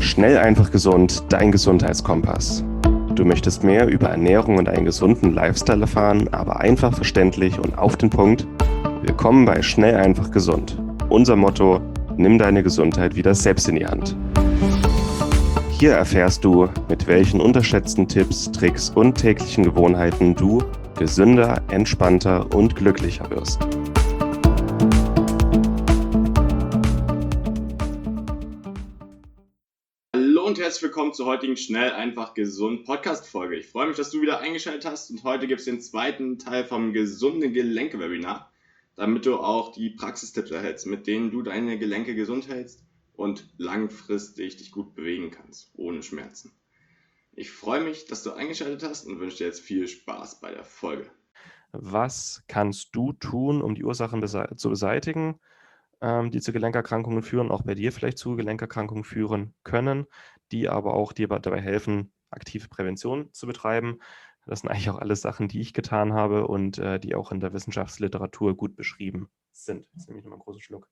Schnell, einfach, gesund, dein Gesundheitskompass. Du möchtest mehr über Ernährung und einen gesunden Lifestyle erfahren, aber einfach verständlich und auf den Punkt? Willkommen bei Schnell, einfach, gesund. Unser Motto: Nimm deine Gesundheit wieder selbst in die Hand. Hier erfährst du, mit welchen unterschätzten Tipps, Tricks und täglichen Gewohnheiten du gesünder, entspannter und glücklicher wirst. Hallo und herzlich willkommen zur heutigen Schnell, einfach, gesund Podcast-Folge. Ich freue mich, dass du wieder eingeschaltet hast und heute gibt es den zweiten Teil vom gesunde Gelenke-Webinar, damit du auch die Praxistipps erhältst, mit denen du deine Gelenke gesund hältst und langfristig dich gut bewegen kannst, ohne Schmerzen. Ich freue mich, dass du eingeschaltet hast und wünsche dir jetzt viel Spaß bei der Folge. Was kannst du tun, um die Ursachen zu beseitigen, die zu Gelenkerkrankungen führen, auch bei dir vielleicht zu Gelenkerkrankungen führen können, die aber auch dir dabei helfen, aktive Prävention zu betreiben? Das sind eigentlich auch alles Sachen, die ich getan habe und die auch in der Wissenschaftsliteratur gut beschrieben sind. Jetzt nehme ich nochmal einen großen Schluck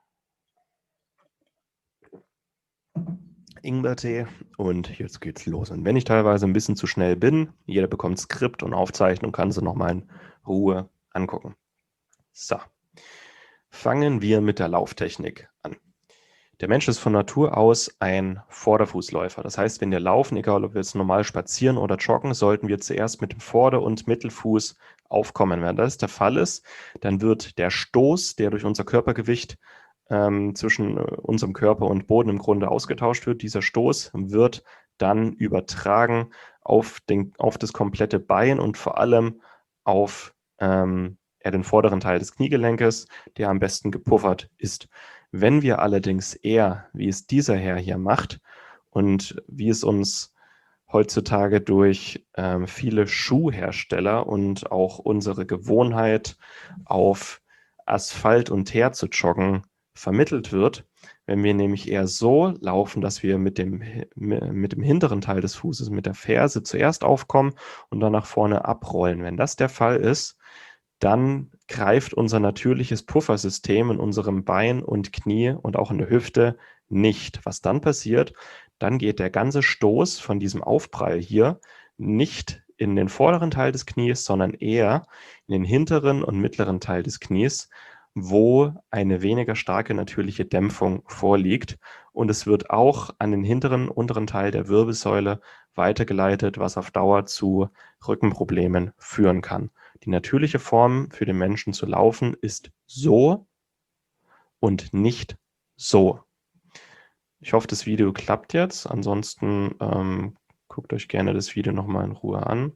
Ingwertee und jetzt geht's los. Und wenn ich teilweise ein bisschen zu schnell bin, jeder bekommt Skript und Aufzeichnung, kann sie nochmal in Ruhe angucken. So, fangen wir mit der Lauftechnik an. Der Mensch ist von Natur aus ein Vorderfußläufer. Das heißt, wenn wir laufen, egal ob wir jetzt normal spazieren oder joggen, sollten wir zuerst mit dem Vorder- und Mittelfuß aufkommen. Wenn das der Fall ist, dann wird der Stoß, der durch unser Körpergewicht zwischen unserem Körper und Boden im Grunde ausgetauscht wird, dieser Stoß wird dann übertragen auf das komplette Bein und vor allem auf den vorderen Teil des Kniegelenkes, der am besten gepuffert ist. Wenn wir allerdings eher, wie es dieser Herr hier macht und wie es uns heutzutage durch viele Schuhhersteller und auch unsere Gewohnheit, auf Asphalt und Teer zu joggen, vermittelt wird, wenn wir nämlich eher so laufen, dass wir mit dem hinteren Teil des Fußes, mit der Ferse zuerst aufkommen und dann nach vorne abrollen. Wenn das der Fall ist, dann greift unser natürliches Puffersystem in unserem Bein und Knie und auch in der Hüfte nicht. Was dann passiert, dann geht der ganze Stoß von diesem Aufprall hier nicht in den vorderen Teil des Knies, sondern eher in den hinteren und mittleren Teil des Knies, wo eine weniger starke natürliche Dämpfung vorliegt. Und es wird auch an den hinteren, unteren Teil der Wirbelsäule weitergeleitet, was auf Dauer zu Rückenproblemen führen kann. Die natürliche Form für den Menschen zu laufen ist so und nicht so. Ich hoffe, das Video klappt jetzt. Ansonsten guckt euch gerne das Video nochmal in Ruhe an.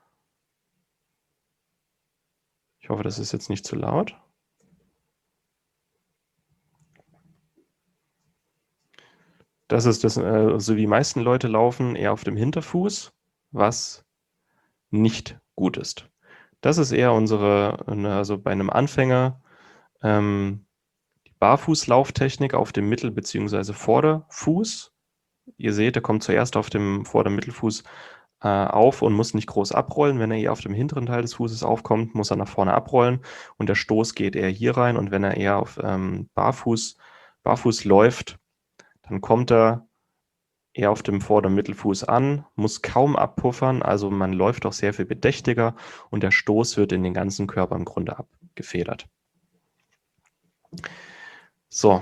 Ich hoffe, das ist jetzt nicht zu laut. Das ist das, so wie die meisten Leute laufen, eher auf dem Hinterfuß, was nicht gut ist. Das ist eher also bei einem Anfänger, die Barfußlauftechnik auf dem Mittel- bzw. Vorderfuß. Ihr seht, er kommt zuerst auf dem Vorder-Mittelfuß auf und muss nicht groß abrollen. Wenn er eher auf dem hinteren Teil des Fußes aufkommt, muss er nach vorne abrollen und der Stoß geht eher hier rein. Und wenn er eher auf barfuß läuft, dann kommt er eher auf dem Vorder-Mittelfuß an, muss kaum abpuffern, also man läuft auch sehr viel bedächtiger und der Stoß wird in den ganzen Körper im Grunde abgefedert. So,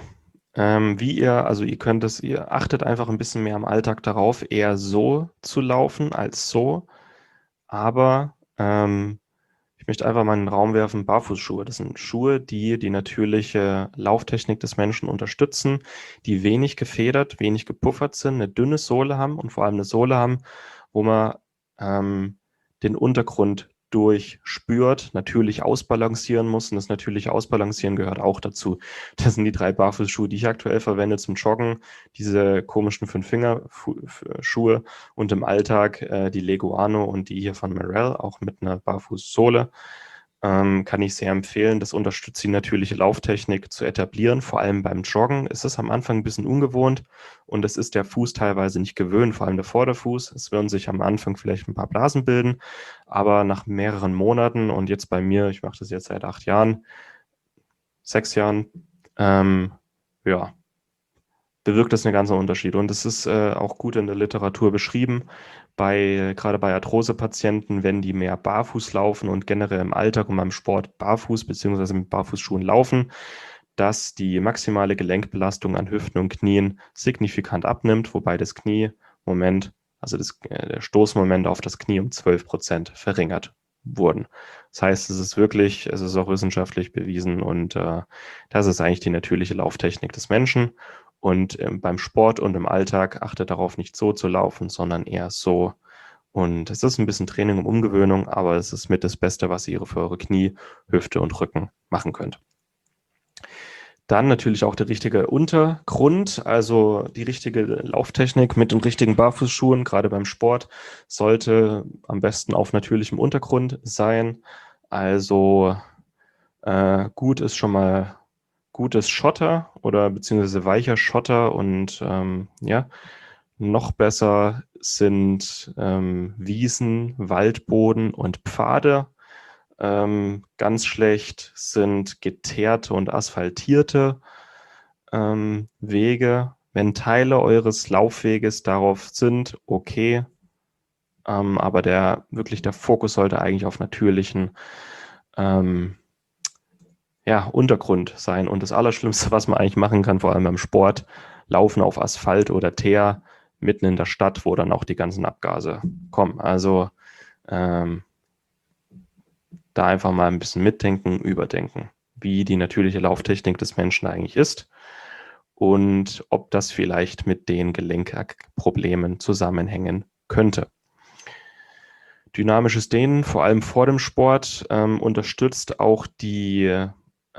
ihr achtet einfach ein bisschen mehr im Alltag darauf, eher so zu laufen als so, aber ich möchte einfach mal in den Raum werfen, Barfußschuhe. Das sind Schuhe, die die natürliche Lauftechnik des Menschen unterstützen, die wenig gefedert, wenig gepuffert sind, eine dünne Sohle haben und vor allem eine Sohle haben, wo man den Untergrund durchspürt, natürlich ausbalancieren muss. Und das natürliche Ausbalancieren gehört auch dazu. Das sind die 3 Barfußschuhe, die ich aktuell verwende zum Joggen, diese komischen 5-Finger-Schuhe und im Alltag die Leguano und die hier von Merrell, auch mit einer Barfußsohle. Kann ich sehr empfehlen. Das unterstützt die natürliche Lauftechnik zu etablieren. Vor allem beim Joggen ist es am Anfang ein bisschen ungewohnt und es ist der Fuß teilweise nicht gewöhnt, vor allem der Vorderfuß. Es werden sich am Anfang vielleicht ein paar Blasen bilden, aber nach mehreren Monaten und jetzt bei mir, ich mache das jetzt seit 6 Jahren, bewirkt das einen ganzen Unterschied. Und es ist auch gut in der Literatur beschrieben, gerade bei Arthrose-Patienten, wenn die mehr barfuß laufen und generell im Alltag und beim Sport barfuß bzw. mit Barfußschuhen laufen, dass die maximale Gelenkbelastung an Hüften und Knien signifikant abnimmt, wobei das Kniemoment, also der Stoßmoment auf das Knie um 12% verringert wurden. Das heißt, es ist auch wissenschaftlich bewiesen und das ist eigentlich die natürliche Lauftechnik des Menschen. Und beim Sport und im Alltag achtet darauf, nicht so zu laufen, sondern eher so. Und es ist ein bisschen Training und Umgewöhnung, aber es ist mit das Beste, was ihr für eure Knie, Hüfte und Rücken machen könnt. Dann natürlich auch der richtige Untergrund, also die richtige Lauftechnik mit den richtigen Barfußschuhen, gerade beim Sport, sollte am besten auf natürlichem Untergrund sein. Also gut ist schon mal gutes Schotter oder beziehungsweise weicher Schotter und noch besser sind Wiesen, Waldboden und Pfade. Ganz schlecht sind geteerte und asphaltierte Wege. Wenn Teile eures Laufweges darauf sind, okay. Aber der Fokus sollte eigentlich auf natürlichen Untergrund sein. Und das Allerschlimmste, was man eigentlich machen kann, vor allem beim Sport, laufen auf Asphalt oder Teer mitten in der Stadt, wo dann auch die ganzen Abgase kommen. Also da einfach mal ein bisschen mitdenken, überdenken, wie die natürliche Lauftechnik des Menschen eigentlich ist und ob das vielleicht mit den Gelenkproblemen zusammenhängen könnte. Dynamisches Dehnen, vor allem vor dem Sport, unterstützt auch die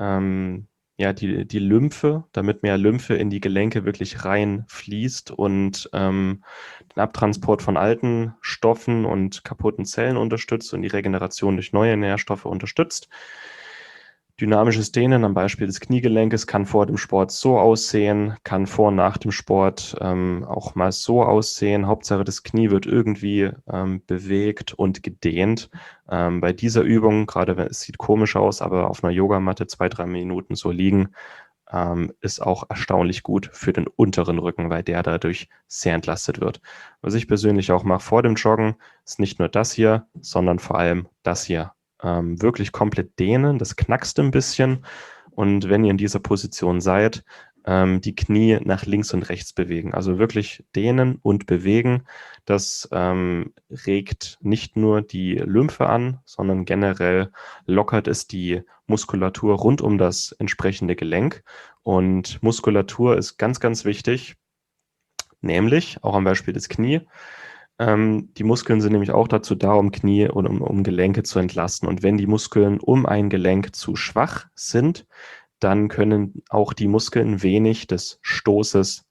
Lymphe, damit mehr Lymphe in die Gelenke wirklich rein fließt und den Abtransport von alten Stoffen und kaputten Zellen unterstützt und die Regeneration durch neue Nährstoffe unterstützt. Dynamisches Dehnen am Beispiel des Kniegelenkes kann vor dem Sport so aussehen, kann vor und nach dem Sport auch mal so aussehen. Hauptsache das Knie wird irgendwie bewegt und gedehnt. Bei dieser Übung, gerade wenn es sieht komisch aus, aber auf einer Yogamatte 2-3 Minuten so liegen, ist auch erstaunlich gut für den unteren Rücken, weil der dadurch sehr entlastet wird. Was ich persönlich auch mache vor dem Joggen, ist nicht nur das hier, sondern vor allem das hier. Wirklich komplett dehnen, das knackst ein bisschen und wenn ihr in dieser Position seid, die Knie nach links und rechts bewegen. Also wirklich dehnen und bewegen. Das regt nicht nur die Lymphe an, sondern generell lockert es die Muskulatur rund um das entsprechende Gelenk. Und Muskulatur ist ganz, ganz wichtig, nämlich auch am Beispiel des Knie. Die Muskeln sind nämlich auch dazu da, um Knie und um Gelenke zu entlasten. Und wenn die Muskeln um ein Gelenk zu schwach sind, dann können auch die Muskeln wenig des Stoßes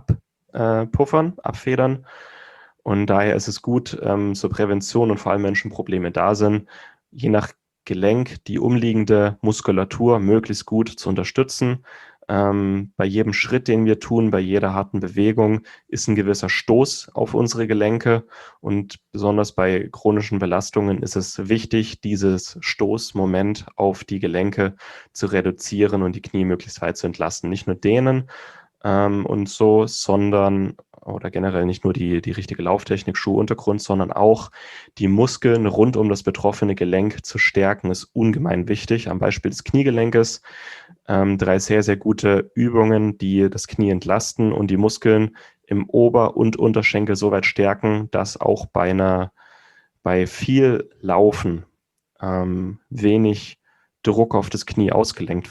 abfedern. Und daher ist es gut, zur Prävention und vor allem, wenn schon Probleme da sind, je nach Gelenk die umliegende Muskulatur möglichst gut zu unterstützen. Bei jedem Schritt, den wir tun, bei jeder harten Bewegung ist ein gewisser Stoß auf unsere Gelenke und besonders bei chronischen Belastungen ist es wichtig, dieses Stoßmoment auf die Gelenke zu reduzieren und die Knie möglichst weit zu entlasten. Nicht nur dehnen und so, sondern oder generell nicht nur die richtige Lauftechnik, Schuhuntergrund, sondern auch die Muskeln rund um das betroffene Gelenk zu stärken, ist ungemein wichtig. Am Beispiel des Kniegelenkes 3 sehr, sehr gute Übungen, die das Knie entlasten und die Muskeln im Ober- und Unterschenkel so weit stärken, dass auch bei viel Laufen wenig Druck auf das Knie ausgeübt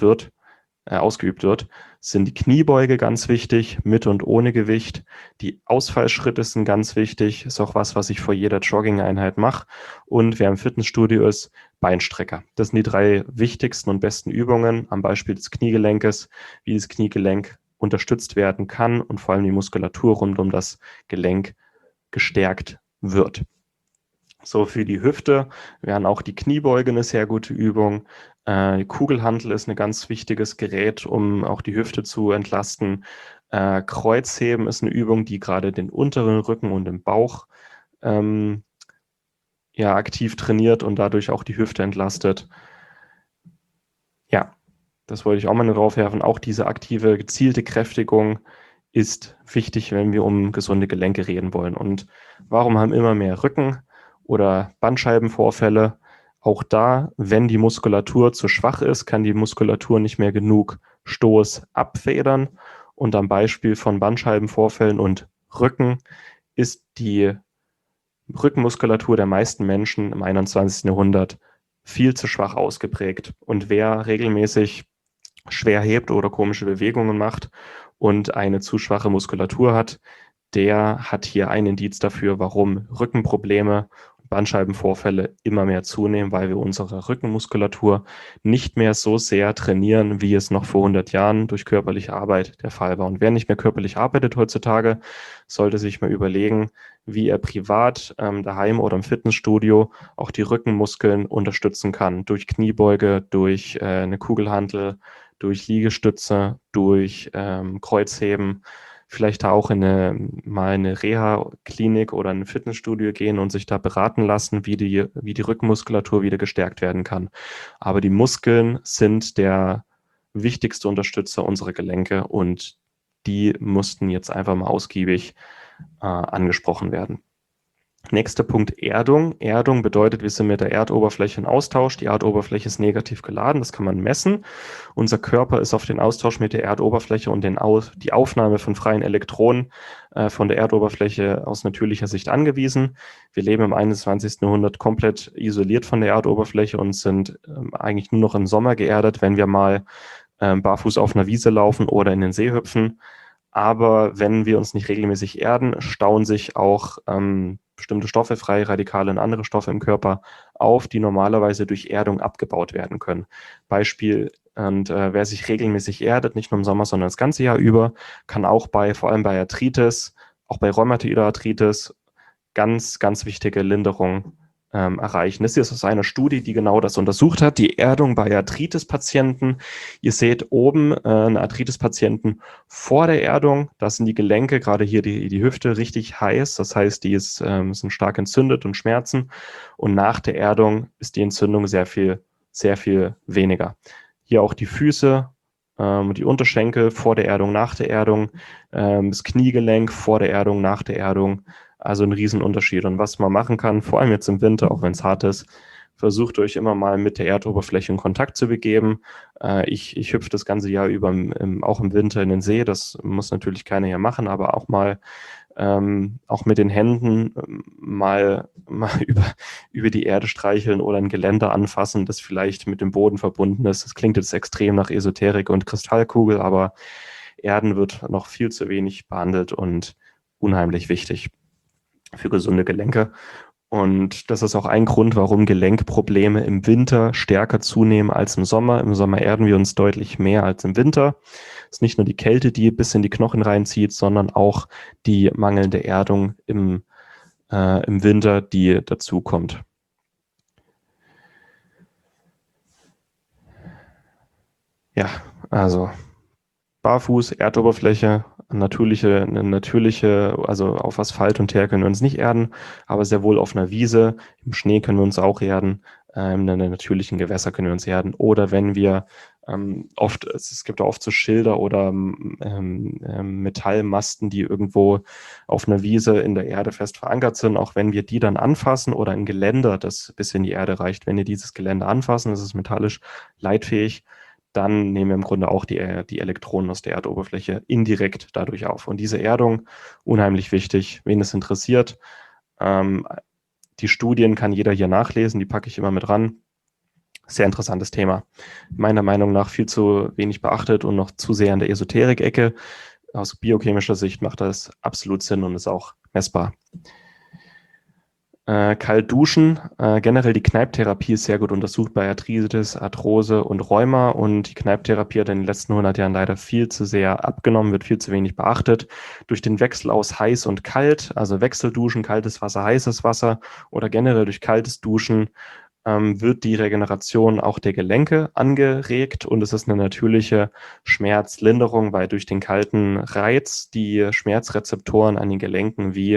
wird, sind die Kniebeuge ganz wichtig, mit und ohne Gewicht. Die Ausfallschritte sind ganz wichtig, ist auch was ich vor jeder Jogging-Einheit mache. Und wer im Fitnessstudio ist, Beinstrecker. Das sind die 3 wichtigsten und besten Übungen am Beispiel des Kniegelenkes, wie das Kniegelenk unterstützt werden kann und vor allem die Muskulatur rund um das Gelenk gestärkt wird. So, für die Hüfte wären auch die Kniebeuge eine sehr gute Übung. Die Kugelhantel ist ein ganz wichtiges Gerät, um auch die Hüfte zu entlasten. Kreuzheben ist eine Übung, die gerade den unteren Rücken und den Bauch aktiv trainiert und dadurch auch die Hüfte entlastet. Ja, das wollte ich auch mal drauf werfen. Auch diese aktive, gezielte Kräftigung ist wichtig, wenn wir um gesunde Gelenke reden wollen. Und warum haben immer mehr Rücken- oder Bandscheibenvorfälle? Auch da, wenn die Muskulatur zu schwach ist, kann die Muskulatur nicht mehr genug Stoß abfedern. Und am Beispiel von Bandscheibenvorfällen und Rücken ist die Rückenmuskulatur der meisten Menschen im 21. Jahrhundert viel zu schwach ausgeprägt. Und wer regelmäßig schwer hebt oder komische Bewegungen macht und eine zu schwache Muskulatur hat, der hat hier ein Indiz dafür, warum Rückenprobleme und Bandscheibenvorfälle immer mehr zunehmen, weil wir unsere Rückenmuskulatur nicht mehr so sehr trainieren, wie es noch vor 100 Jahren durch körperliche Arbeit der Fall war. Und wer nicht mehr körperlich arbeitet heutzutage, sollte sich mal überlegen, wie er privat daheim oder im Fitnessstudio auch die Rückenmuskeln unterstützen kann. Durch Kniebeuge, durch eine Kugelhantel, durch Liegestütze, durch Kreuzheben, vielleicht da auch mal eine Reha-Klinik oder ein Fitnessstudio gehen und sich da beraten lassen, wie die Rückenmuskulatur wieder gestärkt werden kann. Aber die Muskeln sind der wichtigste Unterstützer unserer Gelenke und die mussten jetzt einfach mal ausgiebig angesprochen werden. Nächster Punkt, Erdung. Erdung bedeutet, wir sind mit der Erdoberfläche in Austausch. Die Erdoberfläche ist negativ geladen, das kann man messen. Unser Körper ist auf den Austausch mit der Erdoberfläche und die Aufnahme von freien Elektronen von der Erdoberfläche aus natürlicher Sicht angewiesen. Wir leben im 21. Jahrhundert komplett isoliert von der Erdoberfläche und sind eigentlich nur noch im Sommer geerdet, wenn wir mal barfuß auf einer Wiese laufen oder in den See hüpfen. Aber wenn wir uns nicht regelmäßig erden, stauen sich auch bestimmte Stoffe, freie Radikale und andere Stoffe im Körper auf, die normalerweise durch Erdung abgebaut werden können. Beispiel, und wer sich regelmäßig erdet, nicht nur im Sommer, sondern das ganze Jahr über, kann auch vor allem bei Arthritis, auch bei rheumatoider Arthritis, ganz, ganz wichtige Linderung erreichen. Das ist jetzt aus einer Studie, die genau das untersucht hat, die Erdung bei Arthritis-Patienten. Ihr seht oben einen Arthritis-Patienten vor der Erdung, da sind die Gelenke, gerade hier die Hüfte, richtig heiß, das heißt, die sind stark entzündet und schmerzen und nach der Erdung ist die Entzündung sehr viel weniger. Hier auch die Füße, die Unterschenkel vor der Erdung, nach der Erdung, das Kniegelenk vor der Erdung, nach der Erdung. Also ein Riesenunterschied. Und was man machen kann, vor allem jetzt im Winter, auch wenn es hart ist, versucht euch immer mal mit der Erdoberfläche in Kontakt zu begeben. Ich hüpfe das ganze Jahr über, auch im Winter in den See. Das muss natürlich keiner hier machen, aber auch mal auch mit den Händen mal über die Erde streicheln oder ein Geländer anfassen, das vielleicht mit dem Boden verbunden ist. Das klingt jetzt extrem nach Esoterik und Kristallkugel, aber Erden wird noch viel zu wenig behandelt und unheimlich wichtig für gesunde Gelenke. Und das ist auch ein Grund, warum Gelenkprobleme im Winter stärker zunehmen als im Sommer. Im Sommer erden wir uns deutlich mehr als im Winter. Es ist nicht nur die Kälte, die bis in die Knochen reinzieht, sondern auch die mangelnde Erdung im Winter, die dazu kommt. Ja, also barfuß, Erdoberfläche, eine natürliche, also auf Asphalt und Teer können wir uns nicht erden, aber sehr wohl auf einer Wiese, im Schnee können wir uns auch erden, in den natürlichen Gewässer können wir uns erden. Oder wenn wir es gibt oft so Schilder oder Metallmasten, die irgendwo auf einer Wiese in der Erde fest verankert sind, auch wenn wir die dann anfassen oder ein Geländer, das bis in die Erde reicht, wenn ihr dieses Geländer anfassen, das ist metallisch leitfähig, dann nehmen wir im Grunde auch die Elektronen aus der Erdoberfläche indirekt dadurch auf. Und diese Erdung, unheimlich wichtig, wen es interessiert. Die Studien kann jeder hier nachlesen, die packe ich immer mit ran. Sehr interessantes Thema. Meiner Meinung nach viel zu wenig beachtet und noch zu sehr in der Esoterik-Ecke. Aus biochemischer Sicht macht das absolut Sinn und ist auch messbar. Kalt duschen. Generell die Kneipptherapie ist sehr gut untersucht bei Arthritis, Arthrose und Rheuma und die Kneipptherapie hat in den letzten 100 Jahren leider viel zu sehr abgenommen, wird viel zu wenig beachtet. Durch den Wechsel aus heiß und kalt, also Wechselduschen, kaltes Wasser, heißes Wasser oder generell durch kaltes Duschen wird die Regeneration auch der Gelenke angeregt und es ist eine natürliche Schmerzlinderung, weil durch den kalten Reiz die Schmerzrezeptoren an den Gelenken wie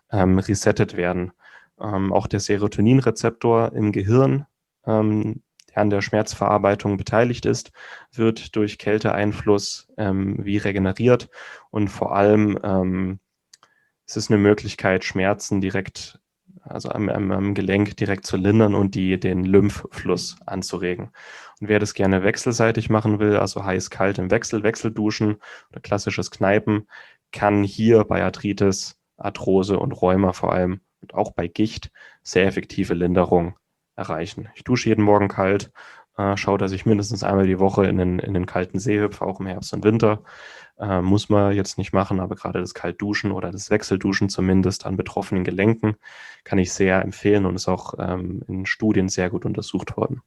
resettet werden. Auch der Serotoninrezeptor im Gehirn, der an der Schmerzverarbeitung beteiligt ist, wird durch Kälteeinfluss wie regeneriert und vor allem es ist eine Möglichkeit, Schmerzen direkt, also am Gelenk direkt zu lindern und den Lymphfluss anzuregen. Und wer das gerne wechselseitig machen will, also heiß-kalt im Wechselduschen oder klassisches Kneipen, kann hier bei Arthritis, Arthrose und Rheuma vor allem und auch bei Gicht sehr effektive Linderung erreichen. Ich dusche jeden Morgen kalt, schaue, dass ich mindestens einmal die Woche in den kalten See hüpfe, auch im Herbst und Winter. Muss man jetzt nicht machen, aber gerade das Kaltduschen oder das Wechselduschen zumindest an betroffenen Gelenken kann ich sehr empfehlen und ist auch in Studien sehr gut untersucht worden.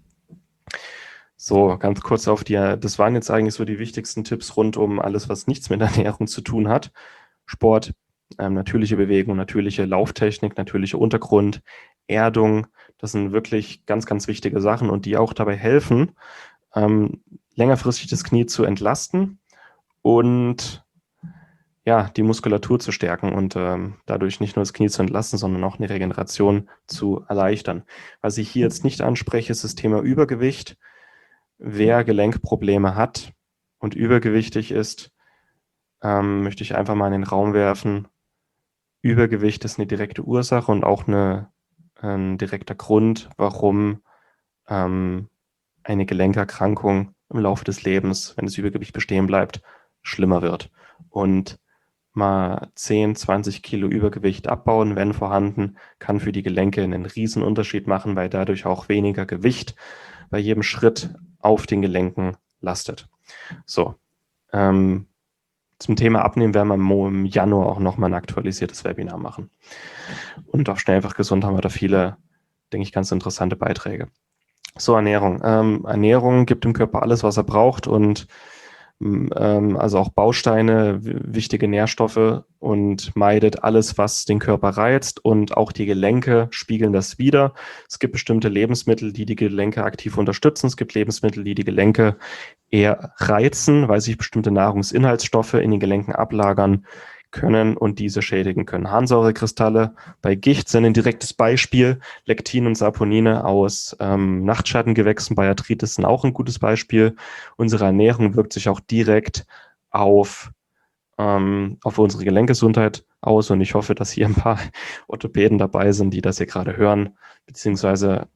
So, ganz kurz das waren jetzt eigentlich so die wichtigsten Tipps rund um alles, was nichts mit Ernährung zu tun hat. Sport, natürliche Bewegung, natürliche Lauftechnik, natürlicher Untergrund, Erdung, das sind wirklich ganz, ganz wichtige Sachen und die auch dabei helfen, längerfristig das Knie zu entlasten und ja, die Muskulatur zu stärken und dadurch nicht nur das Knie zu entlasten, sondern auch eine Regeneration zu erleichtern. Was ich hier jetzt nicht anspreche, ist das Thema Übergewicht. Wer Gelenkprobleme hat und übergewichtig ist, möchte ich einfach mal in den Raum werfen. Übergewicht ist eine direkte Ursache und auch ein direkter Grund, warum eine Gelenkerkrankung im Laufe des Lebens, wenn das Übergewicht bestehen bleibt, schlimmer wird. Und mal 10, 20 Kilo Übergewicht abbauen, wenn vorhanden, kann für die Gelenke einen riesen Unterschied machen, weil dadurch auch weniger Gewicht bei jedem Schritt auf den Gelenken lastet. So, zum Thema Abnehmen werden wir im Januar auch nochmal ein aktualisiertes Webinar machen. Und auf Schnell einfach gesund haben wir da viele, denke ich, ganz interessante Beiträge. So, Ernährung. Ernährung gibt dem Körper alles, was er braucht und also auch Bausteine, wichtige Nährstoffe und meidet alles, was den Körper reizt und auch die Gelenke spiegeln das wider. Es gibt bestimmte Lebensmittel, die die Gelenke aktiv unterstützen. Es gibt Lebensmittel, die die Gelenke eher reizen, weil sich bestimmte Nahrungsinhaltsstoffe in den Gelenken ablagern können und diese schädigen können. Harnsäurekristalle bei Gicht sind ein direktes Beispiel. Lektin und Saponine aus Nachtschattengewächsen bei Arthritis sind auch ein gutes Beispiel. Unsere Ernährung wirkt sich auch direkt auf unsere Gelenkgesundheit aus und ich hoffe, dass hier ein paar Orthopäden dabei sind, die das hier gerade hören, beziehungsweise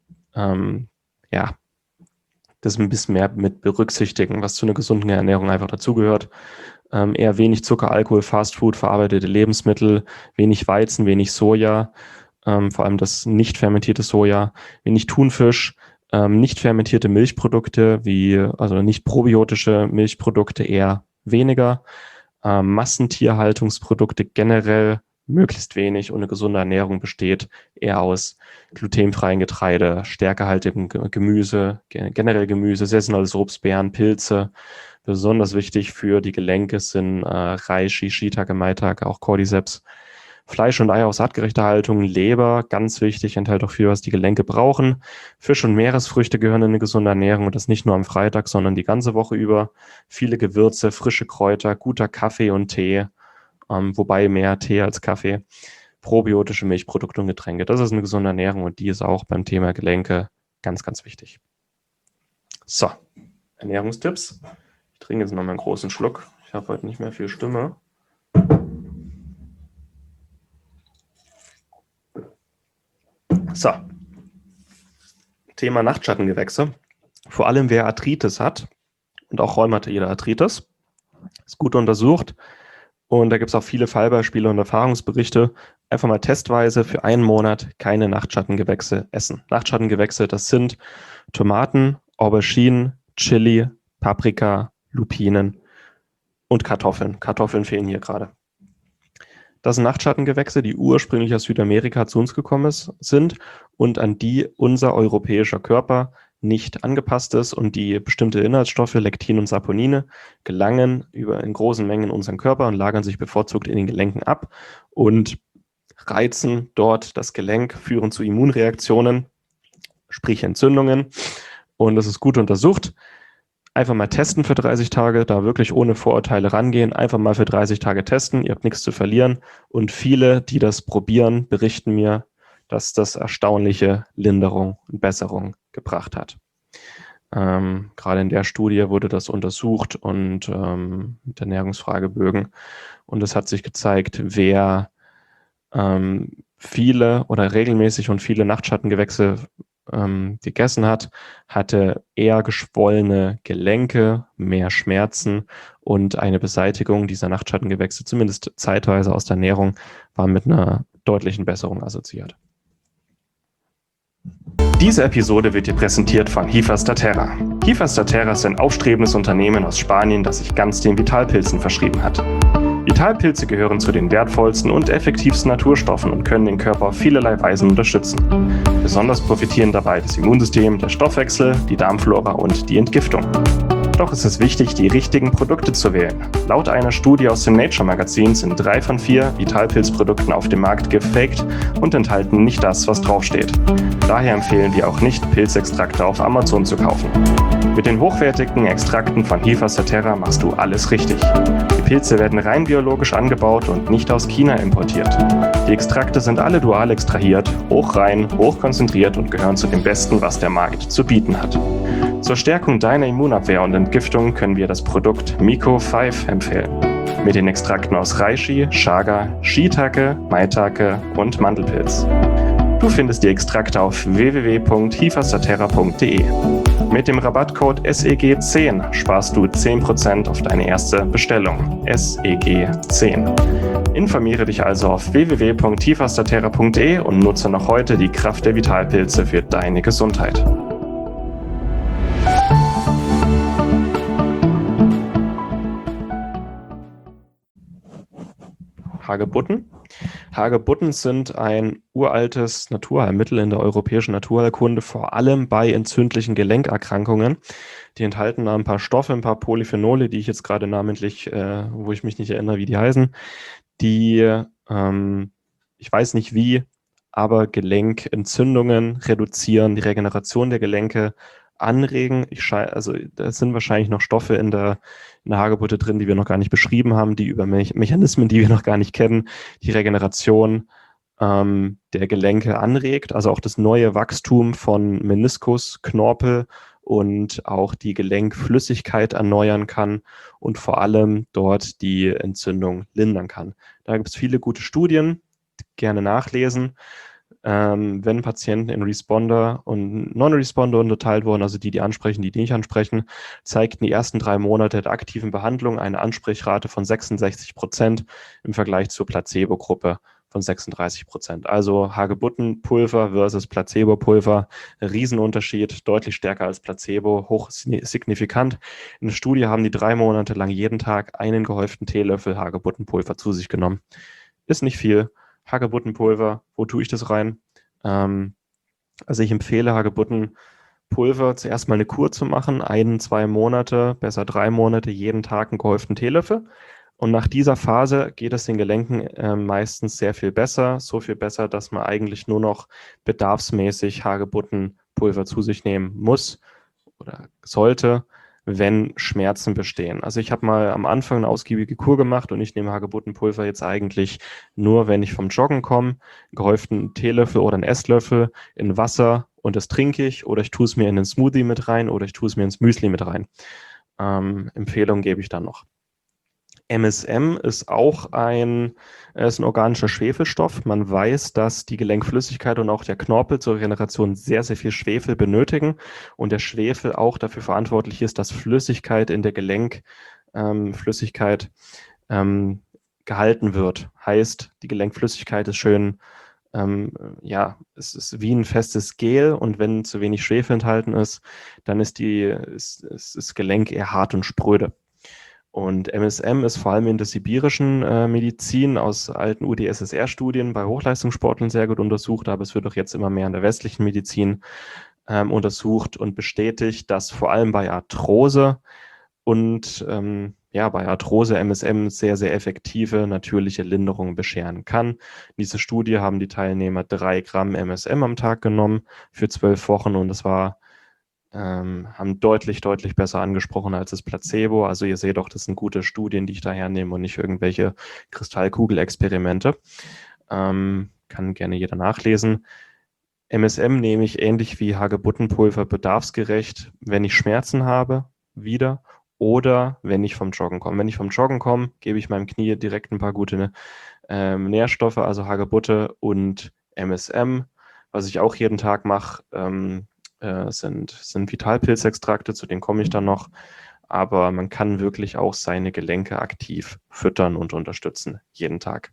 das ein bisschen mehr mit berücksichtigen, was zu einer gesunden Ernährung einfach dazugehört. Eher wenig Zucker, Alkohol, Fastfood, verarbeitete Lebensmittel, wenig Weizen, wenig Soja, vor allem das nicht fermentierte Soja, wenig Thunfisch, nicht fermentierte Milchprodukte, also nicht probiotische Milchprodukte eher weniger, Massentierhaltungsprodukte generell möglichst wenig und eine gesunde Ernährung besteht eher aus glutenfreien Getreide, stärkehaltigem Gemüse, generell Gemüse, saisonales Obst, Beeren, Pilze. Besonders wichtig für die Gelenke sind Reishi, Shiitake, Maitake, auch Cordyceps. Fleisch und Eier aus artgerechter Haltung, Leber, ganz wichtig, enthält auch viel, was die Gelenke brauchen. Fisch und Meeresfrüchte gehören in eine gesunde Ernährung und das nicht nur am Freitag, sondern die ganze Woche über. Viele Gewürze, frische Kräuter, guter Kaffee und Tee, wobei mehr Tee als Kaffee. Probiotische Milchprodukte und Getränke, das ist eine gesunde Ernährung und die ist auch beim Thema Gelenke ganz, ganz wichtig. So, Ernährungstipps. Ich trinke jetzt nochmal einen großen Schluck. Ich habe heute nicht mehr viel Stimme. So, Thema Nachtschattengewächse. Vor allem wer Arthritis hat und auch rheumatoide Arthritis, ist gut untersucht und da gibt es auch viele Fallbeispiele und Erfahrungsberichte. Einfach mal testweise für einen Monat keine Nachtschattengewächse essen. Nachtschattengewächse, das sind Tomaten, Auberginen, Chili, Paprika, Lupinen und Kartoffeln. Kartoffeln fehlen hier gerade. Das sind Nachtschattengewächse, die ursprünglich aus Südamerika zu uns gekommen sind und an die unser europäischer Körper nicht angepasst ist und die bestimmte Inhaltsstoffe, Lektin und Saponine, gelangen in großen Mengen in unseren Körper und lagern sich bevorzugt in den Gelenken ab und reizen dort das Gelenk, führen zu Immunreaktionen, sprich Entzündungen und das ist gut untersucht. Einfach mal testen für 30 Tage, da wirklich ohne Vorurteile rangehen, einfach mal für 30 Tage testen, ihr habt nichts zu verlieren und viele, die das probieren, berichten mir, dass das erstaunliche Linderung und Besserung gebracht hat. Gerade in der Studie wurde das untersucht und mit Ernährungsfragebögen. Und es hat sich gezeigt, wer viele oder regelmäßig und viele Nachtschattengewächse gegessen hat, hatte eher geschwollene Gelenke, mehr Schmerzen und eine Beseitigung dieser Nachtschattengewächse, zumindest zeitweise aus der Ernährung, war mit einer deutlichen Besserung assoziiert. Diese Episode wird dir präsentiert von Hifastaterra. Hifastaterra ist ein aufstrebendes Unternehmen aus Spanien, das sich ganz den Vitalpilzen verschrieben hat. Vitalpilze gehören zu den wertvollsten und effektivsten Naturstoffen und können den Körper auf vielerlei Weisen unterstützen. Besonders profitieren dabei das Immunsystem, der Stoffwechsel, die Darmflora und die Entgiftung. Doch ist es wichtig, die richtigen Produkte zu wählen. Laut einer Studie aus dem Nature-Magazin sind 3 von 4 Vitalpilz-Produkten auf dem Markt gefaked und enthalten nicht das, was draufsteht. Daher empfehlen wir auch nicht, Pilzextrakte auf Amazon zu kaufen. Mit den hochwertigen Extrakten von Hifastaterra machst du alles richtig. Die Pilze werden rein biologisch angebaut und nicht aus China importiert. Die Extrakte sind alle dual extrahiert, hochrein, hochkonzentriert und gehören zu dem Besten, was der Markt zu bieten hat. Zur Stärkung deiner Immunabwehr und Entgiftung können wir das Produkt Miko 5 empfehlen. Mit den Extrakten aus Reishi, Chaga, Shiitake, Maitake und Mandelpilz. Du findest die Extrakte auf www.hifastaterra.de. Mit dem Rabattcode SEG10 sparst du 10% auf deine erste Bestellung. SEG10. Informiere dich also auf www.hifastaterra.de und nutze noch heute die Kraft der Vitalpilze für deine Gesundheit. Hagebutten. Hagebutten sind ein uraltes Naturheilmittel in der europäischen Naturheilkunde, vor allem bei entzündlichen Gelenkerkrankungen. Die enthalten da ein paar Stoffe, ein paar Polyphenole, die ich jetzt gerade namentlich, wo ich mich nicht erinnere, wie die heißen, die, ich weiß nicht wie, aber Gelenkentzündungen reduzieren, die Regeneration der Gelenke anregen. Also da sind wahrscheinlich noch Stoffe in der Hagebutte drin, die wir noch gar nicht beschrieben haben, die über Mechanismen, die wir noch gar nicht kennen, die Regeneration der Gelenke anregt, also auch das neue Wachstum von Meniskus, Knorpel und auch die Gelenkflüssigkeit erneuern kann und vor allem dort die Entzündung lindern kann. Da gibt es viele gute Studien, gerne nachlesen. Wenn Patienten in Responder und Non-Responder unterteilt wurden, also die ansprechen, die nicht ansprechen, zeigten die ersten 3 Monate der aktiven Behandlung eine Ansprechrate von 66% im Vergleich zur Placebo-Gruppe von 36%. Also Hagebuttenpulver versus Placebo-Pulver, Riesenunterschied, deutlich stärker als Placebo, hoch signifikant. In der Studie haben die 3 Monate lang jeden Tag einen gehäuften Teelöffel Hagebuttenpulver zu sich genommen. Ist nicht viel. Hagebuttenpulver, wo tue ich das rein? Also ich empfehle Hagebuttenpulver zuerst mal eine Kur zu machen, 1-2 Monate, besser 3 Monate, jeden Tag einen gehäuften Teelöffel. Und nach dieser Phase geht es den Gelenken meistens sehr viel besser, so viel besser, dass man eigentlich nur noch bedarfsmäßig Hagebuttenpulver zu sich nehmen muss oder sollte, wenn Schmerzen bestehen. Also ich habe mal am Anfang eine ausgiebige Kur gemacht und ich nehme Hagebuttenpulver jetzt eigentlich nur, wenn ich vom Joggen komme, einen gehäuften Teelöffel oder einen Esslöffel in Wasser und das trinke ich oder ich tue es mir in den Smoothie mit rein oder ich tue es mir ins Müsli mit rein. Empfehlung gebe ich dann noch. MSM ist auch ein organischer Schwefelstoff. Man weiß, dass die Gelenkflüssigkeit und auch der Knorpel zur Regeneration sehr, sehr viel Schwefel benötigen und der Schwefel auch dafür verantwortlich ist, dass Flüssigkeit in der Gelenkflüssigkeit gehalten wird. Heißt, die Gelenkflüssigkeit ist schön, es ist wie ein festes Gel und wenn zu wenig Schwefel enthalten ist, dann ist das Gelenk eher hart und spröde. Und MSM ist vor allem in der sibirischen Medizin aus alten UdSSR-Studien bei Hochleistungssportlern sehr gut untersucht, aber es wird auch jetzt immer mehr in der westlichen Medizin untersucht und bestätigt, dass vor allem bei Arthrose und bei Arthrose MSM sehr, sehr effektive natürliche Linderungen bescheren kann. In dieser Studie haben die Teilnehmer 3 Gramm MSM am Tag genommen für 12 Wochen und das war haben deutlich, deutlich besser angesprochen als das Placebo. Also ihr seht auch, das sind gute Studien, die ich da hernehme und nicht irgendwelche Kristallkugelexperimente. Kann gerne jeder nachlesen. MSM nehme ich ähnlich wie Hagebuttenpulver bedarfsgerecht, wenn ich Schmerzen habe, wieder oder wenn ich vom Joggen komme. Wenn ich vom Joggen komme, gebe ich meinem Knie direkt ein paar gute Nährstoffe, also Hagebutte und MSM. Was ich auch jeden Tag mache, sind Vitalpilzextrakte, zu denen komme ich dann noch. Aber man kann wirklich auch seine Gelenke aktiv füttern und unterstützen, jeden Tag.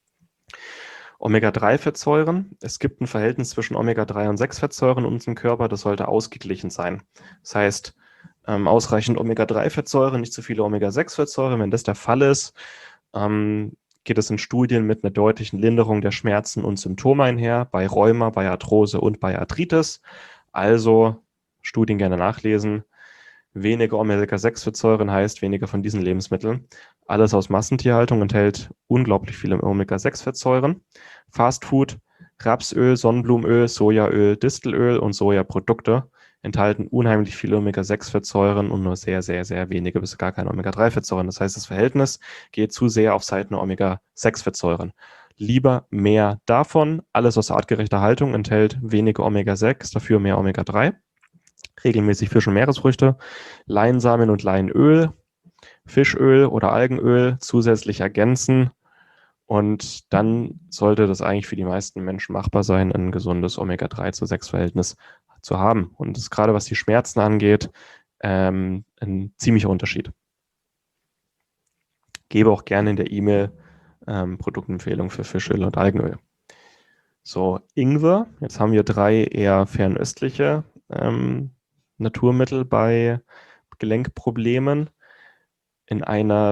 Omega-3-Fettsäuren. Es gibt ein Verhältnis zwischen Omega-3 und 6-Fettsäuren in unserem Körper, das sollte ausgeglichen sein. Das heißt, ausreichend Omega-3-Fettsäuren, nicht zu viele Omega-6-Fettsäuren. Wenn das der Fall ist, geht es in Studien mit einer deutlichen Linderung der Schmerzen und Symptome einher, bei Rheuma, bei Arthrose und bei Arthritis. Also Studien gerne nachlesen. Weniger Omega-6-Fettsäuren heißt weniger von diesen Lebensmitteln. Alles aus Massentierhaltung enthält unglaublich viele Omega-6-Fettsäuren. Fastfood, Rapsöl, Sonnenblumenöl, Sojaöl, Distelöl und Sojaprodukte enthalten unheimlich viele Omega-6-Fettsäuren und nur sehr, sehr, sehr wenige bis gar keine Omega-3-Fettsäuren. Das heißt, das Verhältnis geht zu sehr auf Seiten der Omega-6-Fettsäuren. Lieber mehr davon. Alles aus artgerechter Haltung enthält weniger Omega-6, dafür mehr Omega-3. Regelmäßig Fisch- und Meeresfrüchte, Leinsamen und Leinöl, Fischöl oder Algenöl zusätzlich ergänzen. Und dann sollte das eigentlich für die meisten Menschen machbar sein, ein gesundes Omega-3-zu-6-Verhältnis zu haben. Und das ist gerade, was die Schmerzen angeht, ein ziemlicher Unterschied. Gebe auch gerne in der E-Mail Produktempfehlungen für Fischöl und Algenöl. So, Ingwer. Jetzt haben wir 3 eher fernöstliche Naturmittel bei Gelenkproblemen. In einer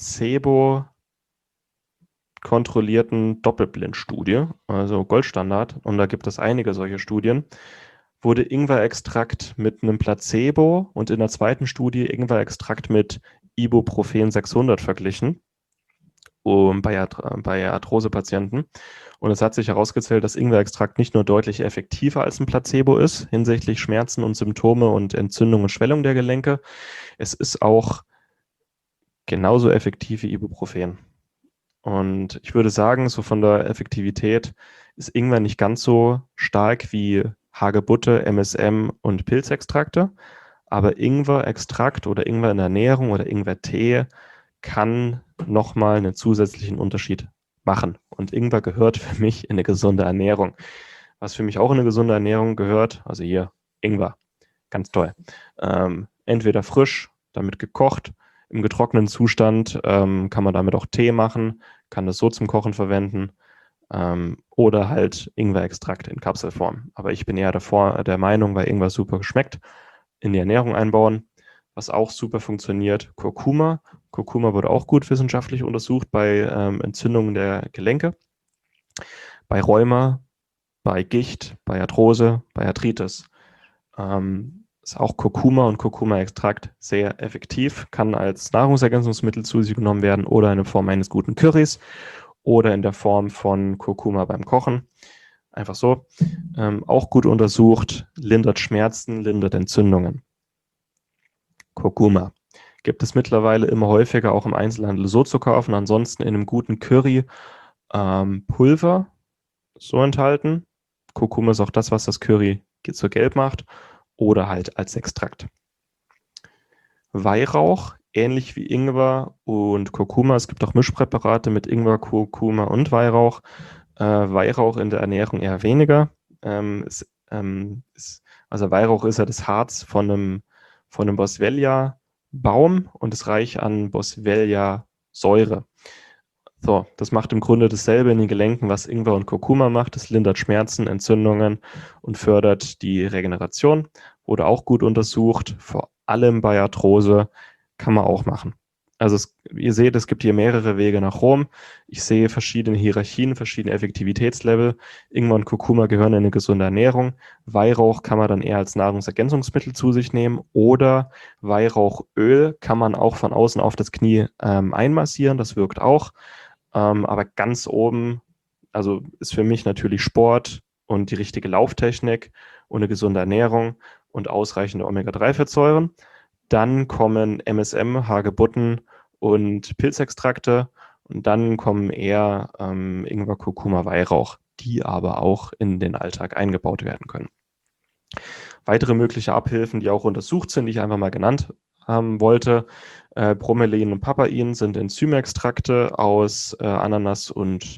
placebo-kontrollierten Doppelblindstudie, also Goldstandard, und da gibt es einige solche Studien, wurde Ingwerextrakt mit einem Placebo und in der zweiten Studie Ingwerextrakt mit Ibuprofen 600 verglichen bei Arthrose-Patienten. Und es hat sich herausgestellt, dass Ingwerextrakt nicht nur deutlich effektiver als ein Placebo ist hinsichtlich Schmerzen und Symptome und Entzündung und Schwellung der Gelenke. Es ist auch genauso effektiv wie Ibuprofen. Und ich würde sagen, so von der Effektivität ist Ingwer nicht ganz so stark wie Hagebutte, MSM und Pilzextrakte. Aber Ingwerextrakt oder Ingwer in der Ernährung oder Ingwertee kann nochmal einen zusätzlichen Unterschied machen. Und Ingwer gehört für mich in eine gesunde Ernährung. Was für mich auch in eine gesunde Ernährung gehört, also hier Ingwer, ganz toll. Entweder frisch, damit gekocht, im getrockneten Zustand kann man damit auch Tee machen, kann das so zum Kochen verwenden oder halt Ingwerextrakt in Kapselform. Aber ich bin eher der Meinung, weil Ingwer super geschmeckt, in die Ernährung einbauen. Was auch super funktioniert, Kurkuma. Kurkuma wird auch gut wissenschaftlich untersucht bei Entzündungen der Gelenke, bei Rheuma, bei Gicht, bei Arthrose, bei Arthritis. Ist auch Kurkuma und Kurkuma-Extrakt sehr effektiv, kann als Nahrungsergänzungsmittel zu sich genommen werden oder in Form eines guten Currys oder in der Form von Kurkuma beim Kochen. Einfach so. Auch gut untersucht, lindert Schmerzen, lindert Entzündungen. Kurkuma gibt es mittlerweile immer häufiger auch im Einzelhandel so zu kaufen, ansonsten in einem guten Curry Pulver so enthalten. Kurkuma ist auch das, was das Curry so gelb macht oder halt als Extrakt. Weihrauch, ähnlich wie Ingwer und Kurkuma. Es gibt auch Mischpräparate mit Ingwer, Kurkuma und Weihrauch. Weihrauch in der Ernährung eher weniger. Also Weihrauch ist ja das Harz von einem Boswellia-Baum und ist reich an Boswellia-Säure. So, das macht im Grunde dasselbe in den Gelenken, was Ingwer und Kurkuma macht. Es lindert Schmerzen, Entzündungen und fördert die Regeneration. Wurde auch gut untersucht, vor allem bei Arthrose, kann man auch machen. Also ihr seht, es gibt hier mehrere Wege nach Rom. Ich sehe verschiedene Hierarchien, verschiedene Effektivitätslevel. Ingwer und Kurkuma gehören in eine gesunde Ernährung. Weihrauch kann man dann eher als Nahrungsergänzungsmittel zu sich nehmen oder Weihrauchöl kann man auch von außen auf das Knie einmassieren. Das wirkt auch. Aber ganz oben, also ist für mich natürlich Sport und die richtige Lauftechnik und eine gesunde Ernährung und ausreichende Omega-3-Fettsäuren. Dann kommen MSM, Hagebutten und Pilzextrakte und dann kommen eher Ingwer, Kurkuma, Weihrauch. die aber auch in den Alltag eingebaut werden können. Weitere mögliche Abhilfen, die auch untersucht sind, die ich einfach mal genannt haben wollte, Bromelain und Papain sind Enzymextrakte aus Ananas und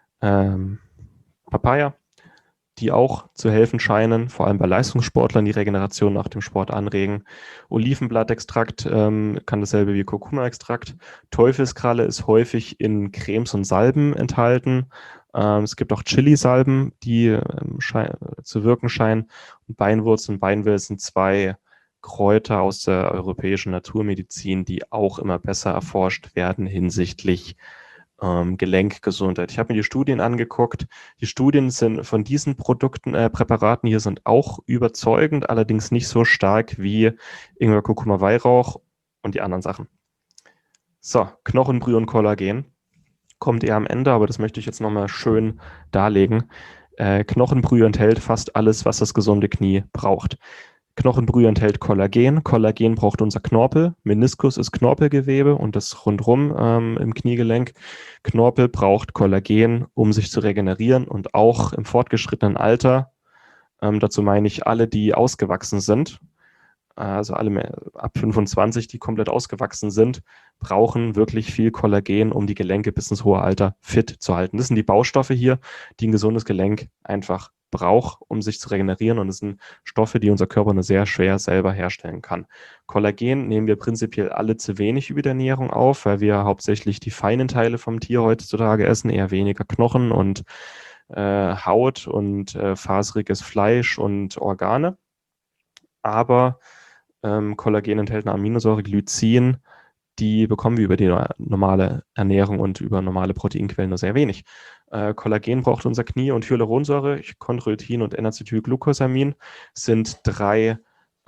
Papaya, die auch zu helfen scheinen, vor allem bei Leistungssportlern, die Regeneration nach dem Sport anregen. Olivenblattextrakt kann dasselbe wie Kurkuma-Extrakt. Teufelskralle ist häufig in Cremes und Salben enthalten. Es gibt auch Chili-Salben, die zu wirken scheinen. Und Beinwurzel und Beinwill sind zwei Kräuter aus der europäischen Naturmedizin, die auch immer besser erforscht werden hinsichtlich Gelenkgesundheit. Ich habe mir die Studien angeguckt. Die Studien sind von diesen Präparaten hier sind auch überzeugend, allerdings nicht so stark wie Ingwer, Kurkuma, Weihrauch und die anderen Sachen. So, Knochenbrühe und Kollagen kommt eher am Ende, aber das möchte ich jetzt nochmal schön darlegen. Knochenbrühe enthält fast alles, was das gesunde Knie braucht. Knochenbrühe enthält Kollagen. Kollagen braucht unser Knorpel. Meniskus ist Knorpelgewebe und das rundherum im Kniegelenk. Knorpel braucht Kollagen, um sich zu regenerieren und auch im fortgeschrittenen Alter. Dazu meine ich alle, die ausgewachsen sind. Also alle ab 25, die komplett ausgewachsen sind, brauchen wirklich viel Kollagen, um die Gelenke bis ins hohe Alter fit zu halten. Das sind die Baustoffe hier, die ein gesundes Gelenk einfach braucht, um sich zu regenerieren. Und das sind Stoffe, die unser Körper nur sehr schwer selber herstellen kann. Kollagen nehmen wir prinzipiell alle zu wenig über die Ernährung auf, weil wir hauptsächlich die feinen Teile vom Tier heutzutage essen, eher weniger Knochen und Haut und faseriges Fleisch und Organe. Aber Kollagen enthält eine Aminosäure Glycin, die bekommen wir über die normale Ernährung und über normale Proteinquellen nur sehr wenig. Kollagen braucht unser Knie und Hyaluronsäure, Chondroitin und N-Acetylglucosamin sind drei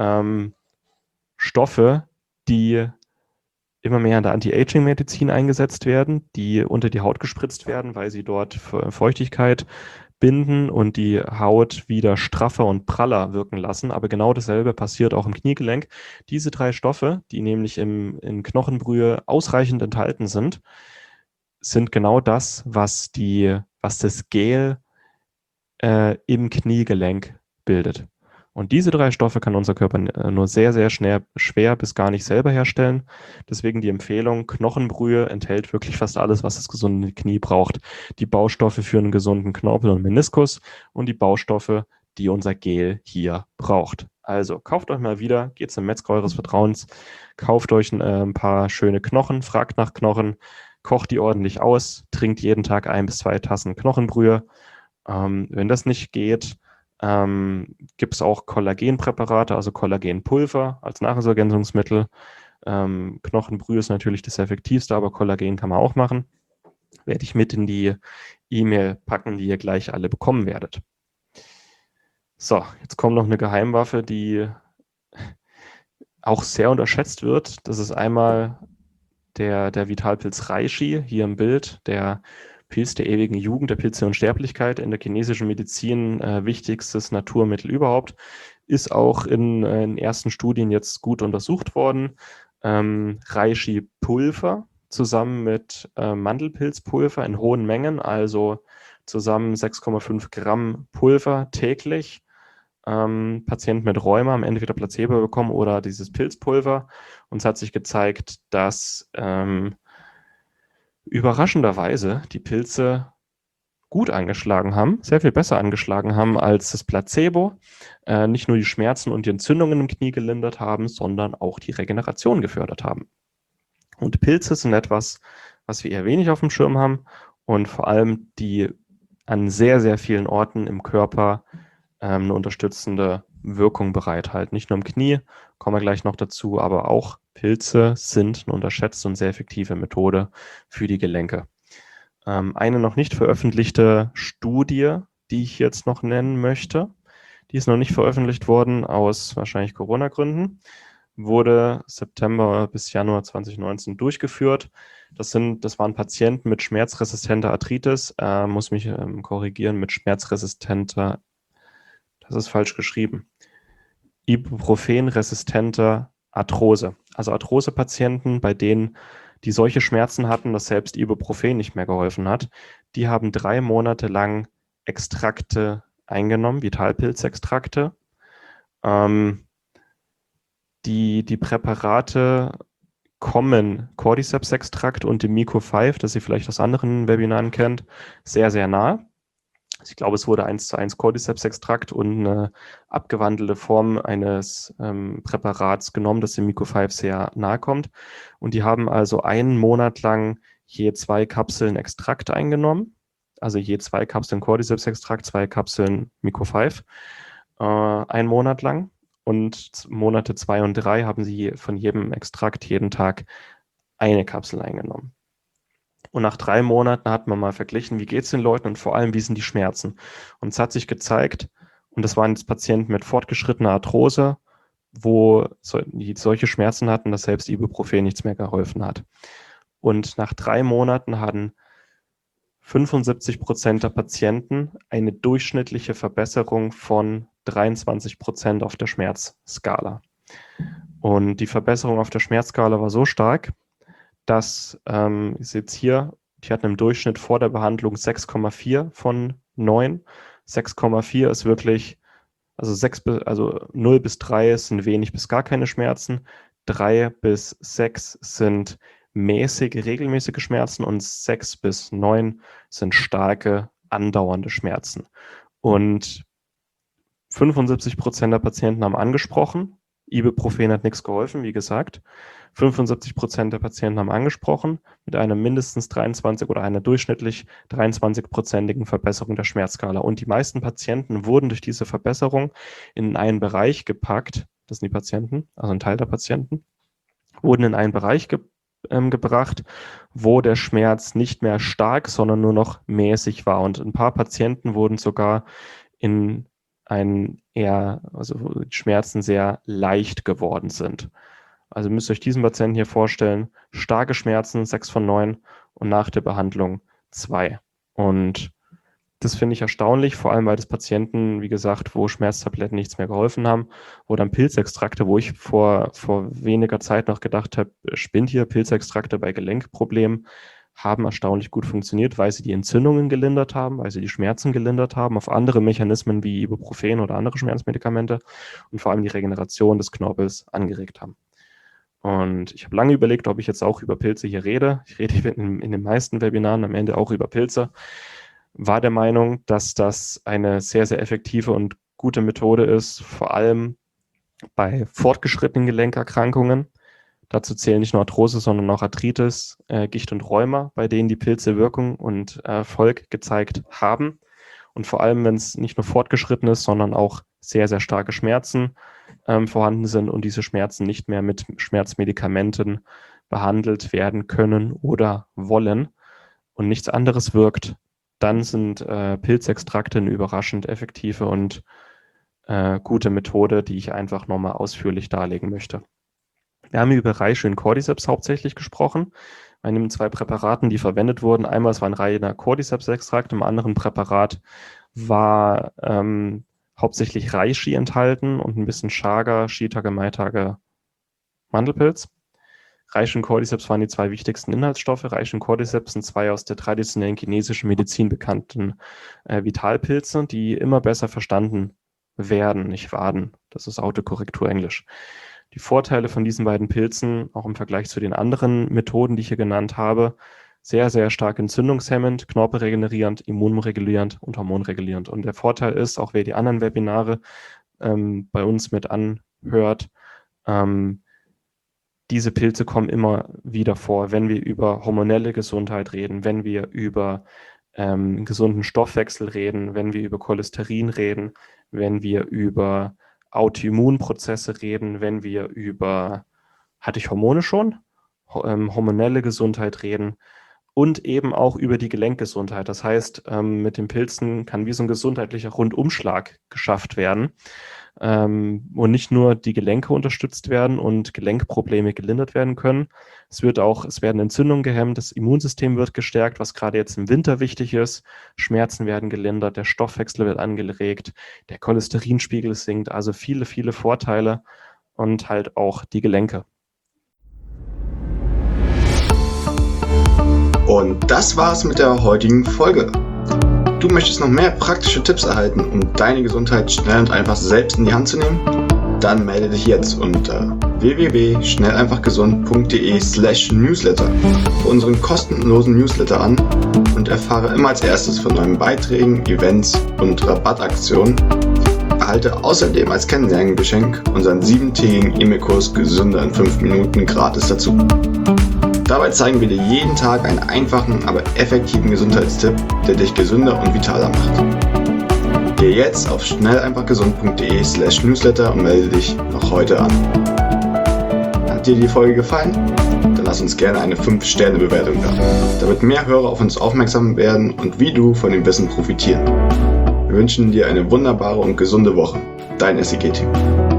Stoffe, die immer mehr in der Anti-Aging-Medizin eingesetzt werden, die unter die Haut gespritzt werden, weil sie dort Feuchtigkeit binden und die Haut wieder straffer und praller wirken lassen. Aber genau dasselbe passiert auch im Kniegelenk. Diese drei Stoffe, die nämlich in Knochenbrühe ausreichend enthalten sind, sind genau das, was das Gel im Kniegelenk bildet. Und diese drei Stoffe kann unser Körper nur sehr, sehr schwer bis gar nicht selber herstellen. Deswegen die Empfehlung, Knochenbrühe enthält wirklich fast alles, was das gesunde Knie braucht. Die Baustoffe für einen gesunden Knorpel und Meniskus und die Baustoffe, die unser Gel hier braucht. Also kauft euch mal wieder, geht zum Metzger eures Vertrauens, kauft euch ein paar schöne Knochen, fragt nach Knochen, kocht die ordentlich aus, trinkt jeden Tag 1 bis 2 Tassen Knochenbrühe. Wenn das nicht geht, gibt es auch Kollagenpräparate, also Kollagenpulver als Nahrungsergänzungsmittel. Knochenbrühe ist natürlich das effektivste, aber Kollagen kann man auch machen. Werde ich mit in die E-Mail packen, die ihr gleich alle bekommen werdet. So, jetzt kommt noch eine Geheimwaffe, die auch sehr unterschätzt wird. Das ist einmal der Vitalpilz Reishi, hier im Bild, der Pilz der ewigen Jugend, der Pilz der Unsterblichkeit, in der chinesischen Medizin wichtigstes Naturmittel überhaupt, ist auch in ersten Studien jetzt gut untersucht worden. Reishi-Pulver zusammen mit Mandelpilzpulver in hohen Mengen, also zusammen 6,5 Gramm Pulver täglich. Patienten mit Rheuma haben entweder Placebo bekommen oder dieses Pilzpulver. Und es hat sich gezeigt, dass überraschenderweise die Pilze gut angeschlagen haben, sehr viel besser angeschlagen haben als das Placebo, nicht nur die Schmerzen und die Entzündungen im Knie gelindert haben, sondern auch die Regeneration gefördert haben. Und Pilze sind etwas, was wir eher wenig auf dem Schirm haben und vor allem die an sehr, sehr vielen Orten im Körper eine unterstützende Wirkung bereithalten. Nicht nur im Knie, kommen wir gleich noch dazu, aber auch Pilze sind eine unterschätzte und sehr effektive Methode für die Gelenke. Eine noch nicht veröffentlichte Studie, die ich jetzt noch nennen möchte, die ist noch nicht veröffentlicht worden aus wahrscheinlich Corona-Gründen, wurde September bis Januar 2019 durchgeführt. Das waren Patienten mit schmerzresistenter Arthritis, muss mich korrigieren, mit schmerzresistenter, das ist falsch geschrieben, Ibuprofen-resistenter Arthrose. Also Arthrose-Patienten, bei denen die solche Schmerzen hatten, dass selbst Ibuprofen nicht mehr geholfen hat, die haben 3 Monate lang Extrakte eingenommen, Vitalpilzextrakte. Die Präparate kommen Cordyceps-Extrakt und dem Mico 5, das ihr vielleicht aus anderen Webinaren kennt, sehr, sehr nah. Ich glaube, es wurde 1:1 Cordyceps-Extrakt und eine abgewandelte Form eines Präparats genommen, das dem Mico 5 sehr nahe kommt. Und die haben also einen Monat lang je 2 Kapseln Extrakt eingenommen, also je 2 Kapseln Cordyceps-Extrakt, 2 Kapseln Mico 5, einen Monat lang. Und Monate 2 und 3 haben sie von jedem Extrakt jeden Tag eine Kapsel eingenommen. Und nach 3 Monaten hat man mal verglichen, wie geht es den Leuten und vor allem, wie sind die Schmerzen. Und es hat sich gezeigt, und das waren jetzt Patienten mit fortgeschrittener Arthrose, die solche Schmerzen hatten, dass selbst Ibuprofen nichts mehr geholfen hat. Und nach 3 Monaten hatten 75% der Patienten eine durchschnittliche Verbesserung von 23% auf der Schmerzskala. Und die Verbesserung auf der Schmerzskala war so stark, dass, ihr seht hier, die hatten im Durchschnitt vor der Behandlung 6,4 von 9. 6,4 ist wirklich, also 0 bis 3 sind wenig bis gar keine Schmerzen. 3 bis 6 sind regelmäßige Schmerzen und 6 bis 9 sind starke, andauernde Schmerzen. Und 75% der Patienten haben angesprochen, Ibuprofen hat nichts geholfen, wie gesagt. 75% der Patienten haben angesprochen, mit einer mindestens 23 oder einer durchschnittlich 23%igen Verbesserung der Schmerzskala. Und die meisten Patienten wurden durch diese Verbesserung in einen Bereich gepackt, das sind die Patienten, also ein Teil der Patienten, wurden in einen Bereich gebracht, wo der Schmerz nicht mehr stark, sondern nur noch mäßig war. Und ein paar Patienten wurden sogar in wo die Schmerzen sehr leicht geworden sind. Also müsst ihr euch diesen Patienten hier vorstellen, starke Schmerzen, 6 von 9 und nach der Behandlung 2. Und das finde ich erstaunlich, vor allem weil das Patienten, wie gesagt, wo Schmerztabletten nichts mehr geholfen haben, wo dann Pilzextrakte, wo ich vor weniger Zeit noch gedacht habe, spinnt hier, Pilzextrakte bei Gelenkproblemen, haben erstaunlich gut funktioniert, weil sie die Entzündungen gelindert haben, weil sie die Schmerzen gelindert haben, auf andere Mechanismen wie Ibuprofen oder andere Schmerzmedikamente und vor allem die Regeneration des Knorpels angeregt haben. Und ich habe lange überlegt, ob ich jetzt auch über Pilze hier rede. Ich rede in den meisten Webinaren am Ende auch über Pilze. War der Meinung, dass das eine sehr, sehr effektive und gute Methode ist, vor allem bei fortgeschrittenen Gelenkerkrankungen. Dazu zählen nicht nur Arthrose, sondern auch Arthritis, Gicht und Rheuma, bei denen die Pilze Wirkung und Erfolg gezeigt haben. Und vor allem, wenn es nicht nur fortgeschritten ist, sondern auch sehr, sehr starke Schmerzen vorhanden sind und diese Schmerzen nicht mehr mit Schmerzmedikamenten behandelt werden können oder wollen und nichts anderes wirkt, dann sind Pilzextrakte eine überraschend effektive und gute Methode, die ich einfach nochmal ausführlich darlegen möchte. Wir haben über Reishi und Cordyceps hauptsächlich gesprochen. Bei den 2 Präparaten, die verwendet wurden, einmal es war ein reiner Cordyceps-Extrakt, im anderen Präparat war hauptsächlich Reishi enthalten und ein bisschen Chaga, Shiitake, Maitake, Mandelpilz. Reishi und Cordyceps waren die 2 wichtigsten Inhaltsstoffe. Reishi und Cordyceps sind 2 aus der traditionellen chinesischen Medizin bekannten Vitalpilze, die immer besser verstanden werden, nicht werden. Das ist Autokorrektur Englisch. Die Vorteile von diesen beiden Pilzen, auch im Vergleich zu den anderen Methoden, die ich hier genannt habe, sehr, sehr stark entzündungshemmend, knorpelregenerierend, immunregulierend und hormonregulierend. Und der Vorteil ist, auch wer die anderen Webinare bei uns mit anhört, diese Pilze kommen immer wieder vor, wenn wir über hormonelle Gesundheit reden, wenn wir über gesunden Stoffwechsel reden, wenn wir über Cholesterin reden, wenn wir über Autoimmunprozesse reden, wenn wir über, hatte ich Hormone schon? Hormonelle Gesundheit reden und eben auch über die Gelenkgesundheit. Das heißt, mit den Pilzen kann wie so ein gesundheitlicher Rundumschlag geschafft werden und nicht nur die Gelenke unterstützt werden und Gelenkprobleme gelindert werden können. Es werden Entzündungen gehemmt, das Immunsystem wird gestärkt, was gerade jetzt im Winter wichtig ist. Schmerzen werden gelindert, der Stoffwechsel wird angeregt, der Cholesterinspiegel sinkt, also viele, viele Vorteile und halt auch die Gelenke. Und das war's mit der heutigen Folge. Du möchtest noch mehr praktische Tipps erhalten, um deine Gesundheit schnell und einfach selbst in die Hand zu nehmen? Dann melde dich jetzt unter www.schnelleinfachgesund.de/newsletter für unseren kostenlosen Newsletter an und erfahre immer als erstes von neuen Beiträgen, Events und Rabattaktionen. Erhalte außerdem als Kennenlerngeschenk unseren 7-tägigen E-Mail-Kurs Gesünder in 5 Minuten gratis dazu. Dabei zeigen wir dir jeden Tag einen einfachen, aber effektiven Gesundheitstipp, der dich gesünder und vitaler macht. Geh jetzt auf schnelleinfachgesund.de/newsletter und melde dich noch heute an. Hat dir die Folge gefallen? Dann lass uns gerne eine 5-Sterne-Bewertung da, damit mehr Hörer auf uns aufmerksam werden und wie du von dem Wissen profitieren. Wir wünschen dir eine wunderbare und gesunde Woche. Dein SEG-Team.